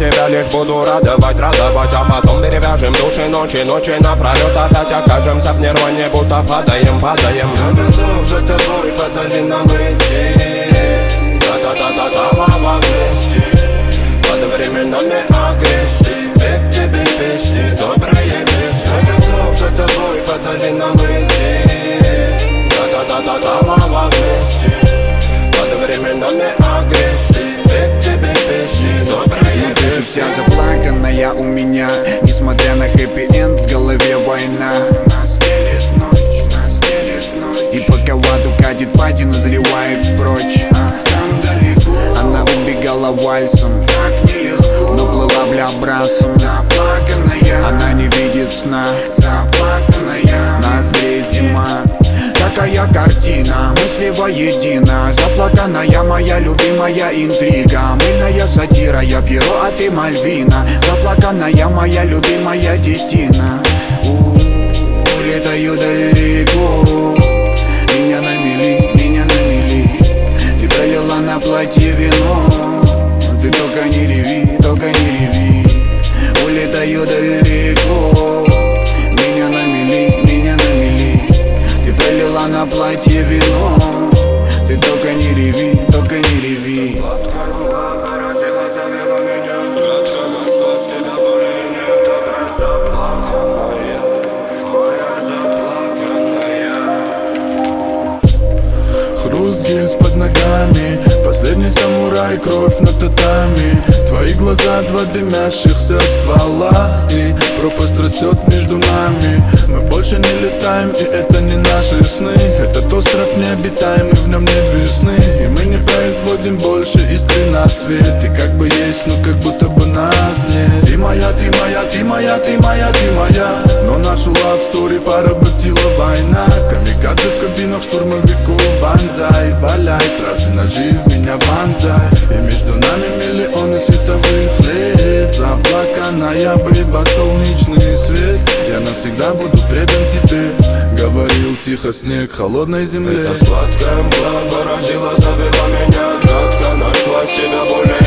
тебя лишь буду радовать, а потом перевяжем души ночи напролет. Опять окажемся в нирване, будто падаем. Я готов за тобой по долинам идти, та-та-та-та-та-лава вместе, под временами агрессии, петь тебе песни, добрые песни. Я готов за тобой по долинам идти, та-та-та-та-та-лава вместе, под временами агрессии, петь тебе песни, добрые песни. Вся заплаканная у меня, несмотря на хэппи-энд, в голове война. И пока в аду катит пати, назревает прочь. Она убегала вальсом, но плыла бля брасом. Она не видит сна, нас греет зима. Такая картина, мысли воедино. Заплаканная моя любимая интрига. Мыльная сатира, я Пьеро, а ты Мальвина. Заплаканная моя любимая детина. Улетаю далеко, меня на мели. Ты пролила на платье вино. Ты только не реви. Улетаю далеко, меня на мели. Ты пролила на платье вино. Ты только не реви. Хруст гильз под ногами, последний самурай, кровь на татами. Твои глаза, два дымящихся ствола, и пропасть растет между нами. Мы больше не летаем, и это не наши сны. Этот остров необитаемый, в нем нет весны. И мы не производим больше искры на свет. И как бы есть, но как будто бы нас нет. Ты моя. Но нашу love story поработила война. Камикадзе в кабинах штурмовиков, банзай. Валяй, фразы ножи в меня вонзай. И между нами миллионы световых лет. Заплаканная бейба, солнечный свет. Я навсегда буду предан тебе, говорил тихо снег холодной земле. Это сладкая мгла поразила, завела меня. Гадко нашлась тебя более.